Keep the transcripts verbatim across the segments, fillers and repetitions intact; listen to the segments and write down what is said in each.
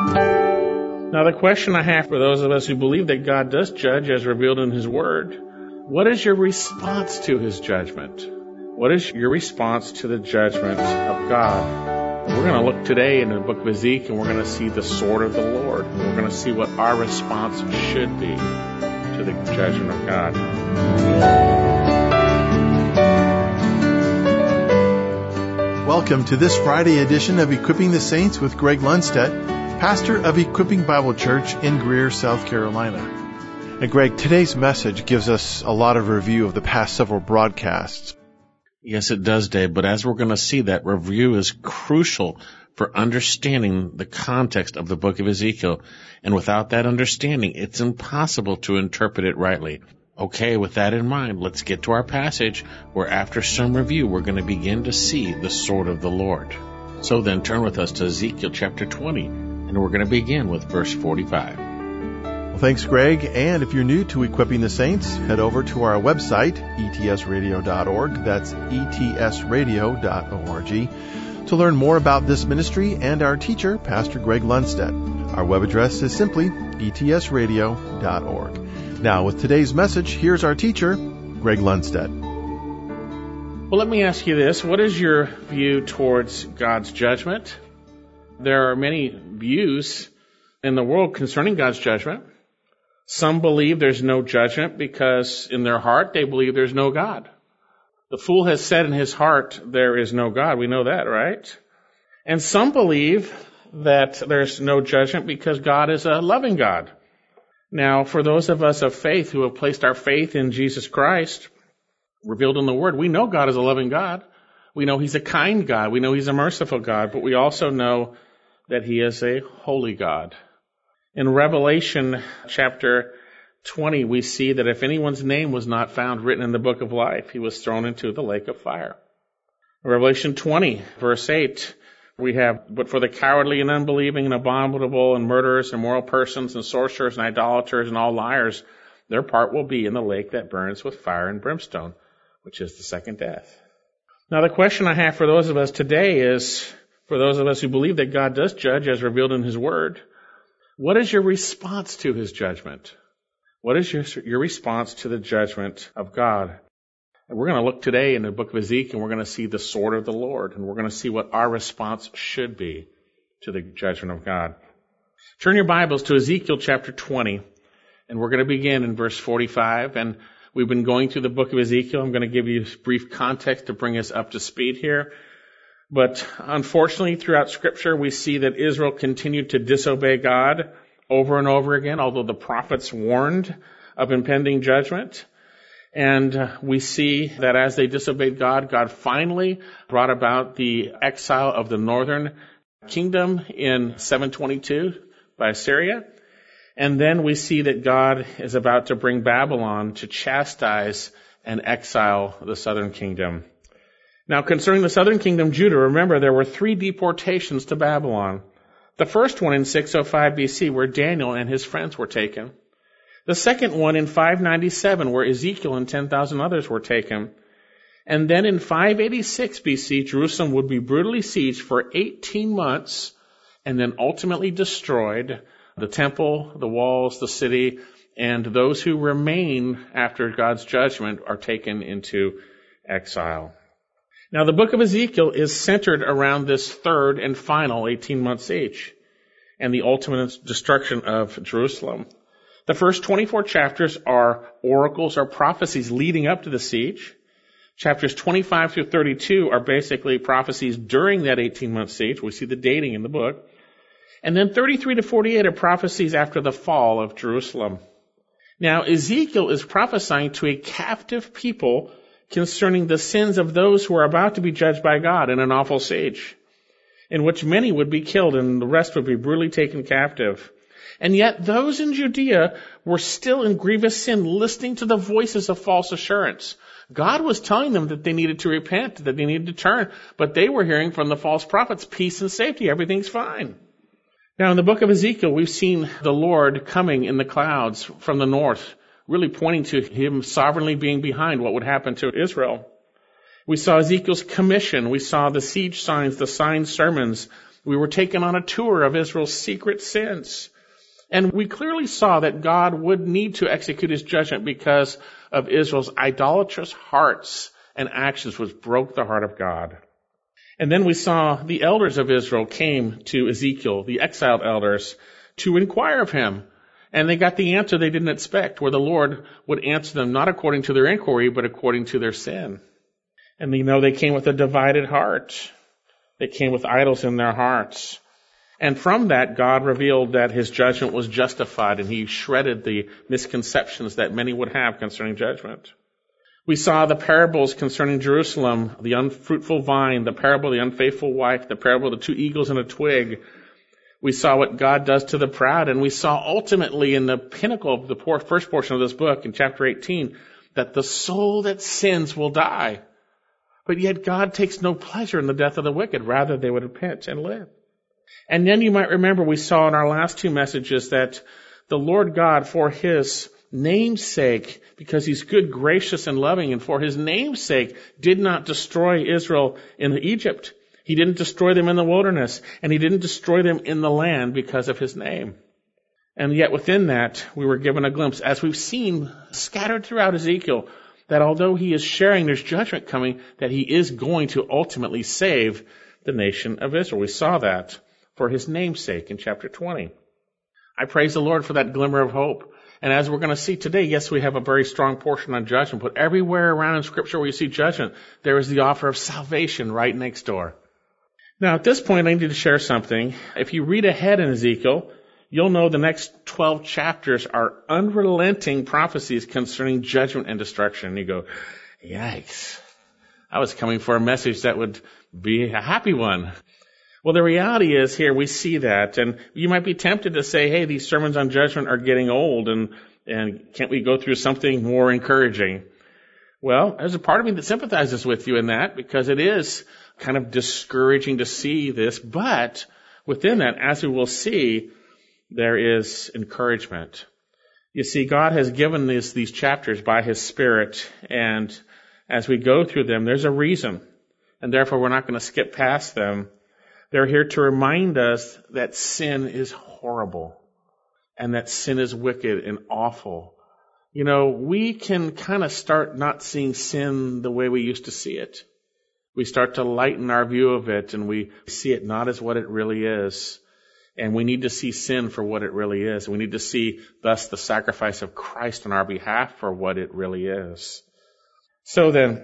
Now, the question I have for those of us who believe that God does judge as revealed in His Word, what is your response to His judgment? What is your response to the judgment of God? We're going to look today in the book of Ezekiel, and we're going to see the sword of the Lord. And we're going to see what our response should be to the judgment of God. Welcome to this Friday edition of Equipping the Saints with Greg Lundstedt, pastor of Equipping Bible Church in Greer, South Carolina. And Greg, today's message gives us a lot of review of the past several broadcasts. Yes, it does, Dave, but as we're going to see, that review is crucial for understanding the context of the book of Ezekiel. And without that understanding, it's impossible to interpret it rightly. Okay, with that in mind, let's get to our passage where after some review, we're going to begin to see the sword of the Lord. So then turn with us to Ezekiel chapter twenty, and we're going to begin with verse forty-five. Well, thanks, Greg. And if you're new to Equipping the Saints, head over to our website, E T S radio dot org. That's E T S radio dot org to learn more about this ministry and our teacher, Pastor Greg Lundstedt. Our web address is simply E T S radio dot org. Now, with today's message, here's our teacher, Greg Lundstedt. Well, let me ask you this. What is your view towards God's judgment? There are many views in the world concerning God's judgment. Some believe there's no judgment because in their heart they believe there's no God. The fool has said in his heart there is no God. We know that, right? And some believe that there's no judgment because God is a loving God. Now, for those of us of faith who have placed our faith in Jesus Christ, revealed in the Word, we know God is a loving God. We know He's a kind God. We know He's a merciful God. But we also know that He is a holy God. In Revelation chapter twenty, we see that if anyone's name was not found written in the book of life, he was thrown into the lake of fire. In Revelation twenty, verse eight, we have, but for the cowardly and unbelieving and abominable and murderers and immoral persons and sorcerers and idolaters and all liars, their part will be in the lake that burns with fire and brimstone, which is the second death. Now, the question I have for those of us today is, for those of us who believe that God does judge as revealed in His Word, what is your response to His judgment? What is your, your response to the judgment of God? And we're going to look today in the book of Ezekiel, and we're going to see the sword of the Lord, and we're going to see what our response should be to the judgment of God. Turn your Bibles to Ezekiel chapter twenty, and we're going to begin in verse forty-five. And we've been going through the book of Ezekiel. I'm going to give you brief context to bring us up to speed here. But unfortunately, throughout Scripture, we see that Israel continued to disobey God over and over again, although the prophets warned of impending judgment. And uh, we see that as they disobeyed God, God finally brought about the exile of the northern kingdom in seven twenty-two by Assyria. And then we see that God is about to bring Babylon to chastise and exile the southern kingdom. Now, concerning the southern kingdom, Judah, remember there were three deportations to Babylon. The first one in six oh five B C, where Daniel and his friends were taken. The second one in five ninety-seven, where Ezekiel and ten thousand others were taken. And then in five eighty-six B C, Jerusalem would be brutally sieged for eighteen months and then ultimately destroyed. The temple, the walls, the city, and those who remain after God's judgment are taken into exile. Now, the book of Ezekiel is centered around this third and final eighteen-month siege and the ultimate destruction of Jerusalem. The first twenty-four chapters are oracles or prophecies leading up to the siege. Chapters twenty-five through thirty-two are basically prophecies during that eighteen-month siege. We see the dating in the book. And then thirty-three to forty-eight are prophecies after the fall of Jerusalem. Now, Ezekiel is prophesying to a captive people concerning the sins of those who are about to be judged by God in an awful siege, in which many would be killed and the rest would be brutally taken captive. And yet those in Judea were still in grievous sin, listening to the voices of false assurance. God was telling them that they needed to repent, that they needed to turn, but they were hearing from the false prophets, peace and safety, everything's fine. Now, in the book of Ezekiel, we've seen the Lord coming in the clouds from the north, really pointing to Him sovereignly being behind what would happen to Israel. We saw Ezekiel's commission. We saw the siege signs, the signed sermons, We were taken on a tour of Israel's secret sins. And we clearly saw that God would need to execute his judgment because of Israel's idolatrous hearts and actions, which broke the heart of God. And then we saw the elders of Israel came to Ezekiel, the exiled elders, to inquire of him. And they got the answer they didn't expect, where the Lord would answer them not according to their inquiry, but according to their sin. And you know, they came with a divided heart. They came with idols in their hearts. And from that, God revealed that his judgment was justified, and he shredded the misconceptions that many would have concerning judgment. We saw the parables concerning Jerusalem, the unfruitful vine, the parable of the unfaithful wife, the parable of the two eagles and a twig. We saw what God does to the proud, and we saw ultimately in the pinnacle of the first portion of this book, in chapter eighteen, that the soul that sins will die. But yet God takes no pleasure in the death of the wicked. Rather, they would repent and live. And then you might remember we saw in our last two messages that the Lord God, for his name's sake, because he's good, gracious, and loving, and for his name's sake, did not destroy Israel in Egypt. He didn't destroy them in the wilderness, and he didn't destroy them in the land because of his name. And yet within that, we were given a glimpse, as we've seen scattered throughout Ezekiel, that although he is sharing there's judgment coming, that he is going to ultimately save the nation of Israel. We saw that for his name's sake in chapter twenty. I praise the Lord for that glimmer of hope. And as we're going to see today, yes, we have a very strong portion on judgment, but everywhere around in Scripture where you see judgment, there is the offer of salvation right next door. Now, at this point, I need to share something. If you read ahead in Ezekiel, you'll know the next twelve chapters are unrelenting prophecies concerning judgment and destruction. And you go, yikes. I was coming for a message that would be a happy one. Well, the reality is here we see that, and you might be tempted to say, hey, these sermons on judgment are getting old, and, and can't we go through something more encouraging? Well, there's a part of me that sympathizes with you in that, because it is kind of discouraging to see this, but within that, as we will see, there is encouragement. You see, God has given these, these chapters by his Spirit, and as we go through them, there's a reason, and therefore we're not going to skip past them. They're here to remind us that sin is horrible and that sin is wicked and awful. You know, we can kind of start not seeing sin the way we used to see it. We start to lighten our view of it, and we see it not as what it really is. And we need to see sin for what it really is. We need to see, thus, the sacrifice of Christ on our behalf for what it really is. So then,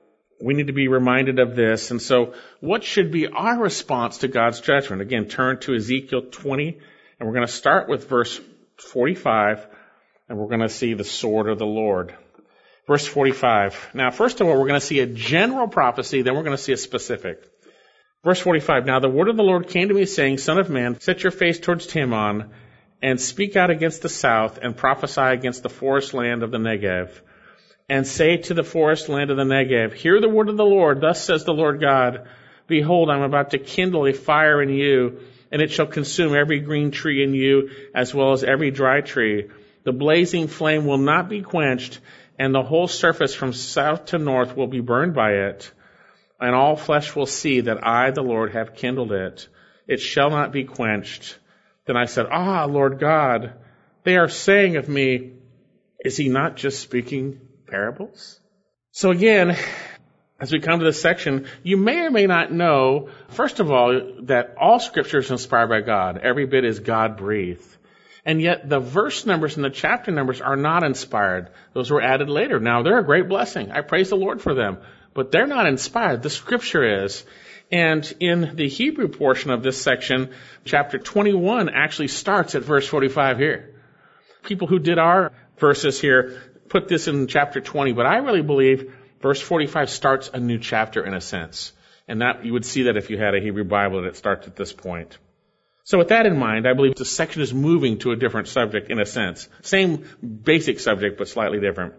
we need to be reminded of this. And so what should be our response to God's judgment? Again, turn to Ezekiel twenty, and we're going to start with verse forty-five, and we're going to see the sword of the Lord. Verse forty-five. Now, first of all, we're going to see a general prophecy, then we're going to see a specific. Verse forty-five. Now the word of the Lord came to me, saying, Son of man, set your face towards Timon, and speak out against the south, and prophesy against the forest land of the Negev. And say to the forest land of the Negev, Hear the word of the Lord, thus says the Lord God, Behold, I am about to kindle a fire in you, and it shall consume every green tree in you, as well as every dry tree. The blazing flame will not be quenched, and the whole surface from south to north will be burned by it. And all flesh will see that I, the Lord, have kindled it. It shall not be quenched. Then I said, Ah, Lord God, they are saying of me, is he not just speaking parables? So again, as we come to this section, you may or may not know, first of all, that all Scripture is inspired by God. Every bit is God-breathed. And yet the verse numbers and the chapter numbers are not inspired. Those were added later. Now, they're a great blessing. I praise the Lord for them. But they're not inspired. The Scripture is. And in the Hebrew portion of this section, chapter twenty-one actually starts at verse forty-five here. People who did our verses here put this in chapter twenty, but I really believe verse forty-five starts a new chapter in a sense. And that you would see that if you had a Hebrew Bible that it starts at this point. So with that in mind, I believe the section is moving to a different subject in a sense. Same basic subject, but slightly different.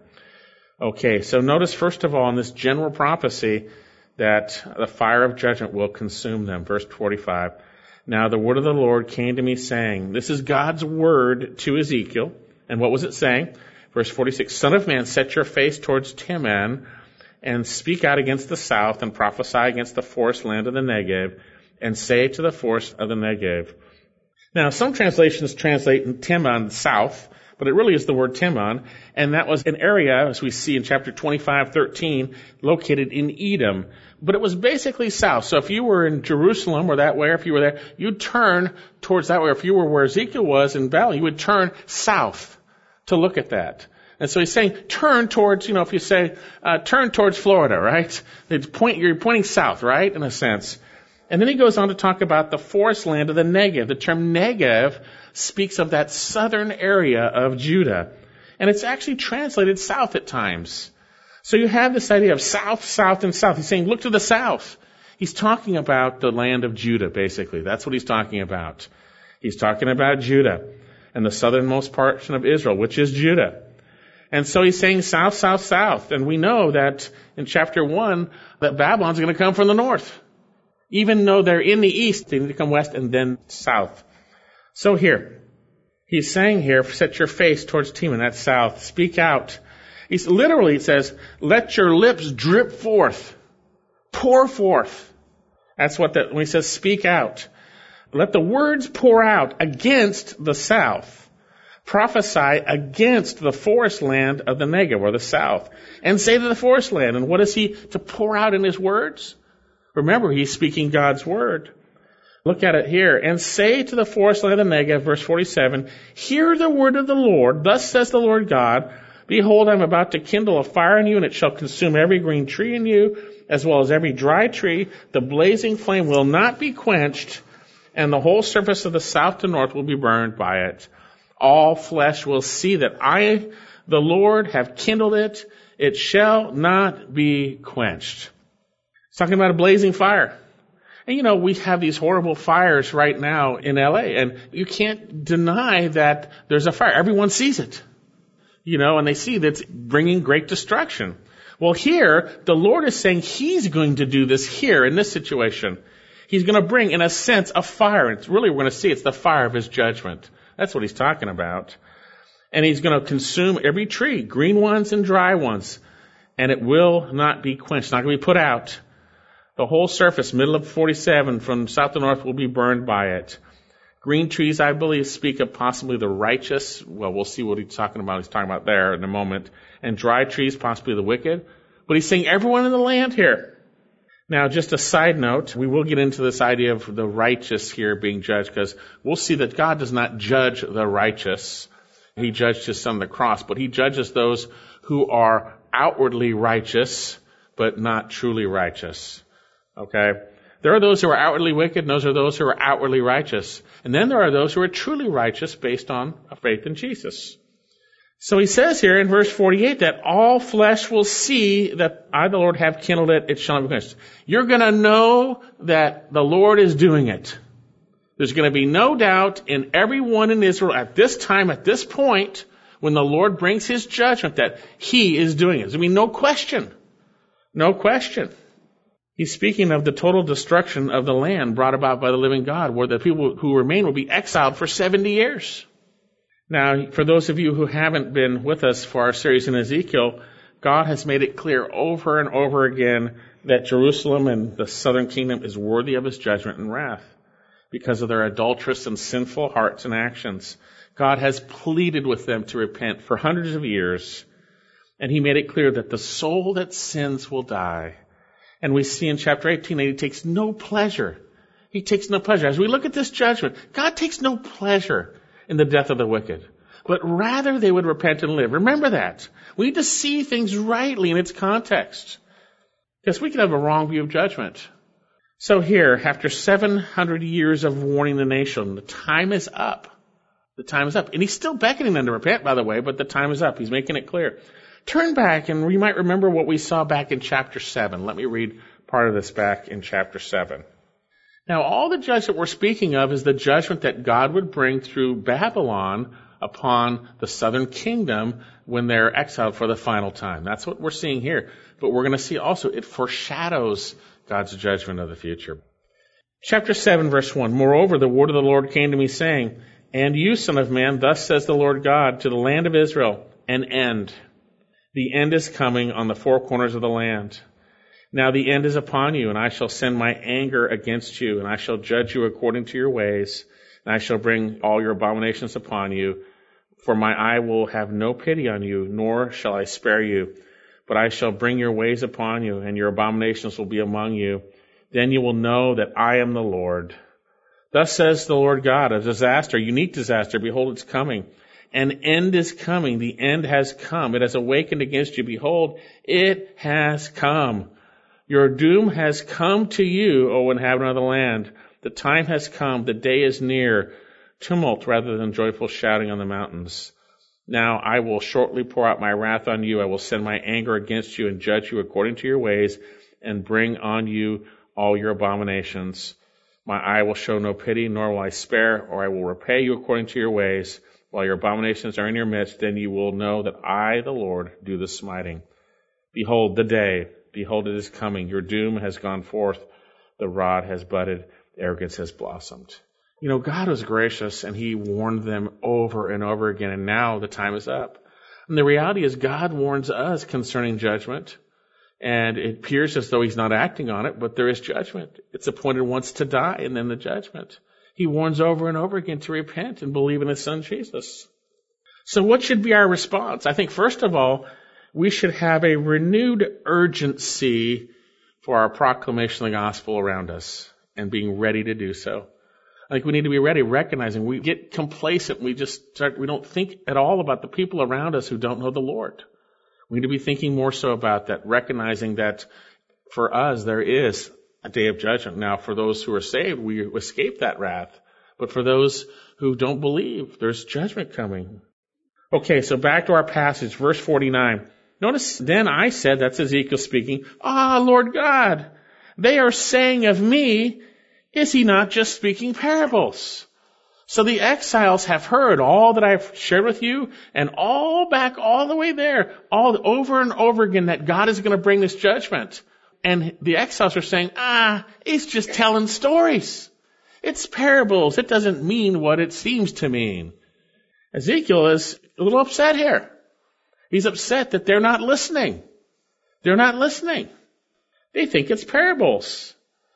Okay, so notice first of all in this general prophecy that the fire of judgment will consume them. Verse forty-five. Now the word of the Lord came to me saying, this is God's word to Ezekiel. And what was it saying? Verse forty-six, Son of man, set your face towards Timon, and speak out against the south, and prophesy against the forest land of the Negev, and say to the forest of the Negev. Now, some translations translate Timon, south, but it really is the word Timon, and that was an area, as we see in chapter twenty-five thirteen, located in Edom. But it was basically south. So if you were in Jerusalem or that way, or if you were there, you'd turn towards that way. If you were where Ezekiel was in Valley, you would turn south to look at that. And so he's saying, turn towards, you know, if you say, uh, turn towards Florida, right? It's point, you're pointing south, right? In a sense. And then he goes on to talk about the forest land of the Negev. The term Negev speaks of that southern area of Judah. And it's actually translated south at times. So you have this idea of south, south, and south. He's saying, look to the south. He's talking about the land of Judah, basically. That's what he's talking about. He's talking about Judah and the southernmost portion of Israel, which is Judah. And so he's saying south, south, south. And we know that in chapter one, that Babylon's going to come from the north. Even though they're in the east, they need to come west and then south. So here, he's saying here, set your face towards Timon, that's south. Speak out. He's literally, it says, let your lips drip forth. Pour forth. That's what that, when he says speak out. Let the words pour out against the south. Prophesy against the forest land of the Negev, or the south. And say to the forest land. And what is he to pour out in his words? Remember, he's speaking God's word. Look at it here. And say to the forest land of the Negev, verse forty-seven, hear the word of the Lord. Thus says the Lord God, behold, I am about to kindle a fire in you, and it shall consume every green tree in you, as well as every dry tree. The blazing flame will not be quenched, and the whole surface of the south to north will be burned by it. All flesh will see that I, the Lord, have kindled it. It shall not be quenched. It's talking about a blazing fire. And you know, we have these horrible fires right now in L A, and you can't deny that there's a fire. Everyone sees it. You know, and they see that it's bringing great destruction. Well, here, the Lord is saying he's going to do this here in this situation. He's going to bring, in a sense, a fire. It's really, we're going to see it's the fire of his judgment. That's what he's talking about. And he's going to consume every tree, green ones and dry ones. And it will not be quenched, not going to be put out. The whole surface, middle of forty-seven, from south to north, will be burned by it. Green trees, I believe, speak of possibly the righteous. Well, we'll see what he's talking about. He's talking about there in a moment. And dry trees, possibly the wicked. But he's saying everyone in the land here. Now, just a side note, we will get into this idea of the righteous here being judged, because we'll see that God does not judge the righteous. He judged his son on the cross, but he judges those who are outwardly righteous, but not truly righteous. Okay? There are those who are outwardly wicked, and those are those who are outwardly righteous. And then there are those who are truly righteous based on a faith in Jesus. So he says here in verse forty-eight that all flesh will see that I, the Lord, have kindled it, it shall not be quenched. You're going to know that the Lord is doing it. There's going to be no doubt in everyone in Israel at this time, at this point, when the Lord brings his judgment, that he is doing it. There's going to be no question. No question. He's speaking of the total destruction of the land brought about by the living God, where the people who remain will be exiled for seventy years. Now, for those of you who haven't been with us for our series in Ezekiel, God has made it clear over and over again that Jerusalem and the southern kingdom is worthy of his judgment and wrath because of their adulterous and sinful hearts and actions. God has pleaded with them to repent for hundreds of years, and he made it clear that the soul that sins will die. And we see in chapter eighteen that he takes no pleasure. He takes no pleasure. As we look at this judgment, God takes no pleasure in the death of the wicked, but rather they would repent and live. Remember that. We need to see things rightly in its context, because we can have a wrong view of judgment. So here, after seven hundred years of warning the nation, the time is up. The time is up. And he's still beckoning them to repent, by the way, but the time is up. He's making it clear. Turn back, and we might remember what we saw back in chapter seven. Let me read part of this back in chapter seven. Now, all the judgment we're speaking of is the judgment that God would bring through Babylon upon the southern kingdom when they're exiled for the final time. That's what we're seeing here. But we're going to see also it foreshadows God's judgment of the future. Chapter seven, verse one. Moreover, the word of the Lord came to me, saying, And you, son of man, thus says the Lord God to the land of Israel, an end. The end is coming on the four corners of the land. Now the end is upon you, and I shall send my anger against you, and I shall judge you according to your ways, and I shall bring all your abominations upon you. For my eye will have no pity on you, nor shall I spare you. But I shall bring your ways upon you, and your abominations will be among you. Then you will know that I am the Lord. Thus says the Lord God, a disaster, unique disaster, behold, it's coming. An end is coming. The end has come. It has awakened against you. Behold, it has come. Your doom has come to you, O inhabitant of the land. The time has come. The day is near. Tumult rather than joyful shouting on the mountains. Now I will shortly pour out my wrath on you. I will send my anger against you and judge you according to your ways and bring on you all your abominations. My eye will show no pity, nor will I spare, or I will repay you according to your ways. While your abominations are in your midst, then you will know that I, the Lord, do the smiting. Behold the day. Behold, it is coming. Your doom has gone forth. The rod has budded. Arrogance has blossomed. You know, God was gracious, and he warned them over and over again, and now the time is up. And the reality is God warns us concerning judgment, and it appears as though he's not acting on it, but there is judgment. It's appointed once to die, and then the judgment. He warns over and over again to repent and believe in his son Jesus. So what should be our response? I think, first of all, we should have a renewed urgency for our proclamation of the gospel around us and being ready to do so. I think we need to be ready, recognizing we get complacent. We just start, we don't think at all about the people around us who don't know the Lord. We need to be thinking more so about that, recognizing that for us there is a day of judgment. Now, for those who are saved, we escape that wrath. But for those who don't believe, there's judgment coming. Okay, so back to our passage, verse forty-nine. Notice, then I said, that's Ezekiel speaking, Ah, Lord God, they are saying of me, is he not just speaking parables? So the exiles have heard all that I've shared with you, and all back, all the way there, all over and over again, that God is going to bring this judgment. And the exiles are saying, ah, it's just telling stories. It's parables. It doesn't mean what it seems to mean. Ezekiel is a little upset here. He's upset that they're not listening. They're not listening. They think it's parables.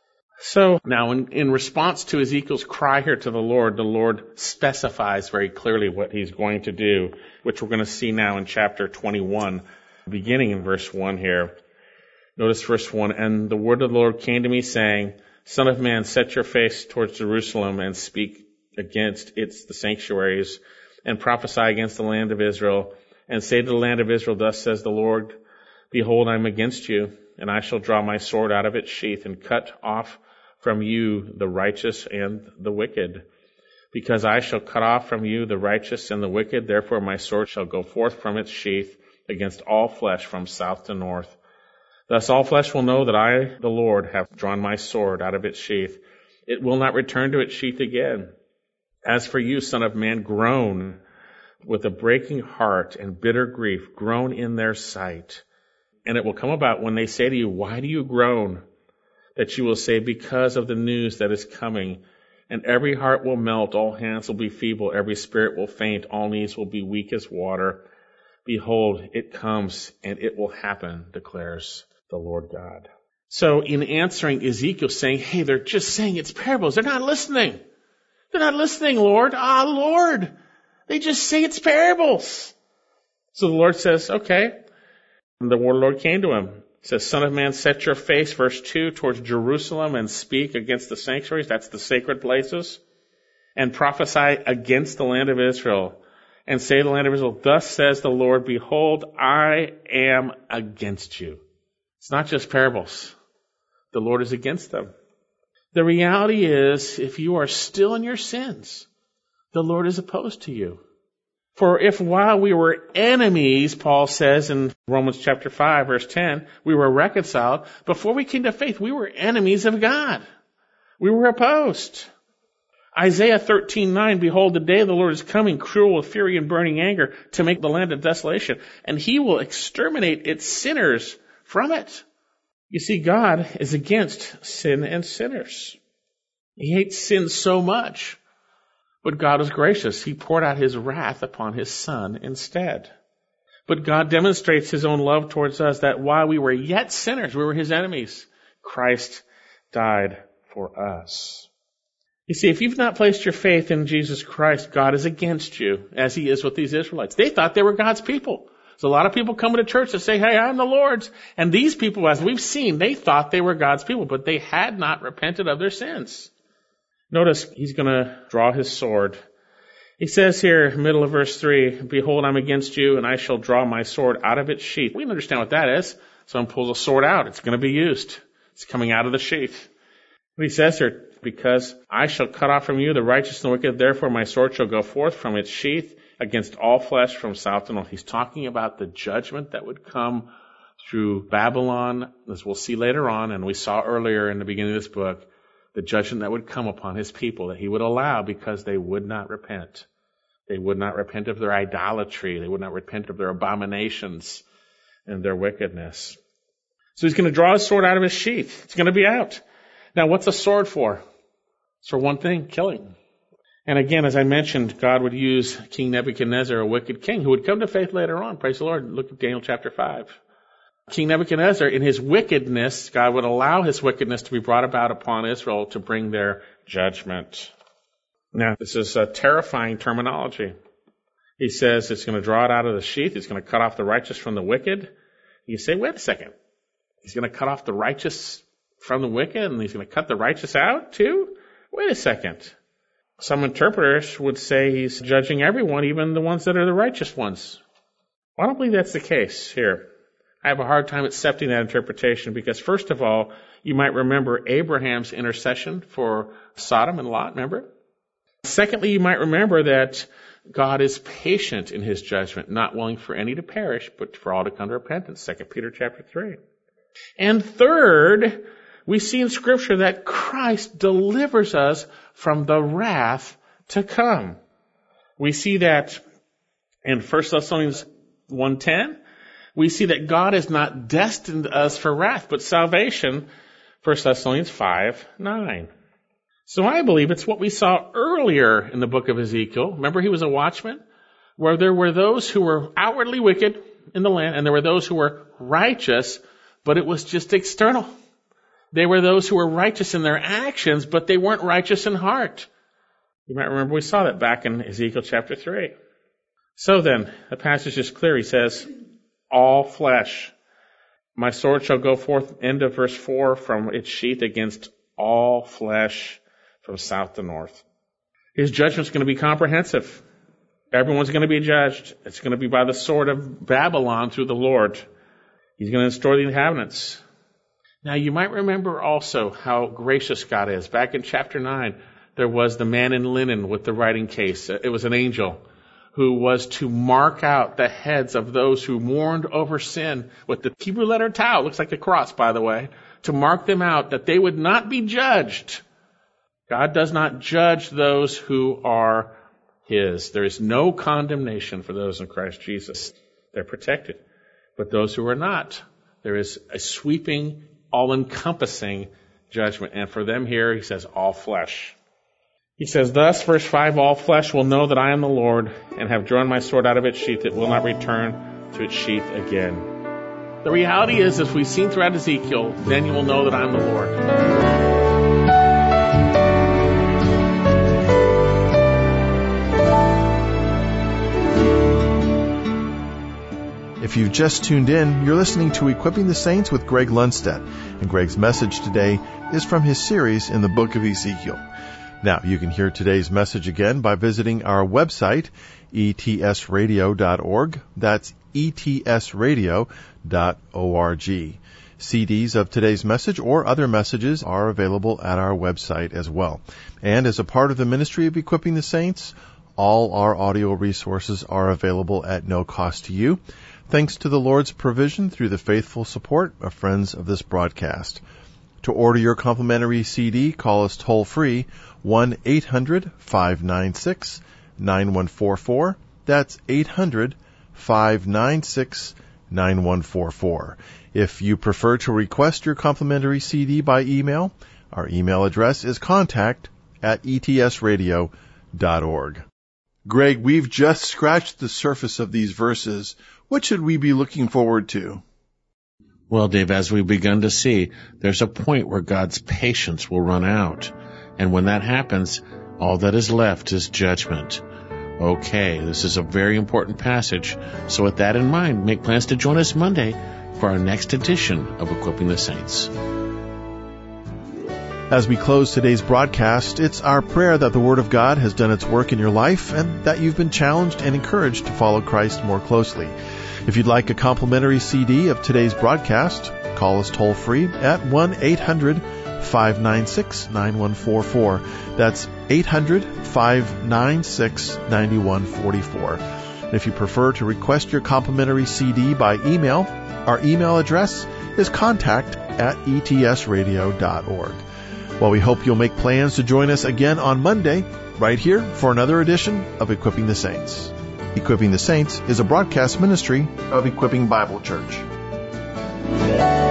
So now in, in response to Ezekiel's cry here to the Lord, the Lord specifies very clearly what he's going to do, which we're going to see now in chapter twenty-one, beginning in verse one here. Notice verse one, and the word of the Lord came to me saying, Son of man, set your face towards Jerusalem and speak against its the sanctuaries and prophesy against the land of Israel and say to the land of Israel, thus says the Lord, behold, I am against you, and I shall draw my sword out of its sheath and cut off from you the righteous and the wicked. Because I shall cut off from you the righteous and the wicked, therefore my sword shall go forth from its sheath against all flesh from south to north. Thus all flesh will know that I, the Lord, have drawn my sword out of its sheath. It will not return to its sheath again. As for you, son of man, groan with a breaking heart and bitter grief, groan in their sight. And it will come about when they say to you, why do you groan? That you will say, because of the news that is coming. And every heart will melt, all hands will be feeble, every spirit will faint, all knees will be weak as water. Behold, it comes, and it will happen, declares the Lord God. So in answering Ezekiel saying, hey, they're just saying it's parables. They're not listening. They're not listening, Lord. Ah, Lord. They just say it's parables. So the Lord says, okay. And the word of the Lord came to him. It says, Son of man, set your face, verse two, towards Jerusalem and speak against the sanctuaries. That's the sacred places. And prophesy against the land of Israel. And say to the land of Israel, thus says the Lord, behold, I am against you. It's not just parables. The Lord is against them. The reality is, if you are still in your sins, the Lord is opposed to you. For if while we were enemies, Paul says in Romans chapter five, verse ten, we were reconciled, before we came to faith, we were enemies of God. We were opposed. Isaiah thirteen nine, behold, the day of the Lord is coming, cruel with fury and burning anger, to make the land a desolation, and he will exterminate its sinners from it. You see, God is against sin and sinners. He hates sin so much. But God is gracious. He poured out his wrath upon his son instead. But God demonstrates his own love towards us, that while we were yet sinners, we were his enemies, Christ died for us. You see, if you've not placed your faith in Jesus Christ, God is against you, as he is with these Israelites. They thought they were God's people. So a lot of people come to church and say, hey, I'm the Lord's. And these people, as we've seen, they thought they were God's people, but they had not repented of their sins. Notice he's going to draw his sword. He says here, middle of verse three, behold, I'm against you, and I shall draw my sword out of its sheath. We understand what that is. Someone pulls a sword out. It's going to be used. It's coming out of the sheath. What he says here, because I shall cut off from you the righteous and the wicked, therefore my sword shall go forth from its sheath against all flesh from south to north. He's talking about the judgment that would come through Babylon, as we'll see later on, and we saw earlier in the beginning of this book, the judgment that would come upon his people, that he would allow because they would not repent. They would not repent of their idolatry. They would not repent of their abominations and their wickedness. So he's going to draw his sword out of his sheath. It's going to be out. Now, what's a sword for? It's for one thing, killing. And again, as I mentioned, God would use King Nebuchadnezzar, a wicked king, who would come to faith later on. Praise the Lord. Look at Daniel chapter five. King Nebuchadnezzar, in his wickedness, God would allow his wickedness to be brought about upon Israel to bring their judgment. Now, this is a terrifying terminology. He says it's going to draw it out of the sheath. It's going to cut off the righteous from the wicked. You say, wait a second. He's going to cut off the righteous from the wicked, and he's going to cut the righteous out too? Wait a second. Some interpreters would say he's judging everyone, even the ones that are the righteous ones. Well, I don't believe that's the case here. I have a hard time accepting that interpretation because, first of all, you might remember Abraham's intercession for Sodom and Lot, remember? Secondly, you might remember that God is patient in his judgment, not willing for any to perish, but for all to come to repentance, Second Peter chapter three. And third, we see in Scripture that Christ delivers us from the wrath to come. We see that in First Thessalonians one ten. We see that God has not destined us for wrath, but salvation, First Thessalonians five nine. So I believe it's what we saw earlier in the book of Ezekiel. Remember, he was a watchman, where there were those who were outwardly wicked in the land, and there were those who were righteous, but it was just external. They were those who were righteous in their actions, but they weren't righteous in heart. You might remember we saw that back in Ezekiel chapter three. So then, the passage is clear. He says, all flesh. My sword shall go forth, end of verse four, from its sheath against all flesh from south to north. His judgment's going to be comprehensive. Everyone's going to be judged. It's going to be by the sword of Babylon through the Lord. He's going to destroy the inhabitants. Now, you might remember also how gracious God is. Back in chapter nine, there was the man in linen with the writing case. It was an angel who was to mark out the heads of those who mourned over sin with the Hebrew letter tau. It looks like a cross, by the way. To mark them out, that they would not be judged. God does not judge those who are his. There is no condemnation for those in Christ Jesus. They're protected. But those who are not, there is a sweeping, all-encompassing judgment. And for them here, he says, all flesh. He says, thus, verse five, all flesh will know that I am the Lord, and have drawn my sword out of its sheath. It will not return to its sheath again. The reality is, as we've seen throughout Ezekiel, then you will know that I am the Lord. If you've just tuned in, you're listening to Equipping the Saints with Greg Lundstedt, and Greg's message today is from his series in the book of Ezekiel. Now, you can hear today's message again by visiting our website, E T S radio dot org. That's E T S radio dot org. C Ds of today's message or other messages are available at our website as well. And as a part of the ministry of Equipping the Saints, all our audio resources are available at no cost to you, thanks to the Lord's provision through the faithful support of friends of this broadcast. To order your complimentary C D, call us toll-free, one eight hundred five nine six nine one four four. That's eight hundred five nine six nine one four four. If you prefer to request your complimentary C D by email, our email address is contact at E T S radio dot org. Greg, we've just scratched the surface of these verses What should we be looking forward to? Well, Dave, as we've begun to see, there's a point where God's patience will run out. And when that happens, all that is left is judgment. Okay, this is a very important passage. So with that in mind, make plans to join us Monday for our next edition of Equipping the Saints. As we close today's broadcast, it's our prayer that the Word of God has done its work in your life and that you've been challenged and encouraged to follow Christ more closely. If you'd like a complimentary C D of today's broadcast, call us toll-free at one eight hundred five nine six nine one four four. That's eight hundred five nine six nine one four four. And if you prefer to request your complimentary C D by email, our email address is contact at e t s radio dot org. Well, we hope you'll make plans to join us again on Monday, right here for another edition of Equipping the Saints. Equipping the Saints is a broadcast ministry of Equipping Bible Church.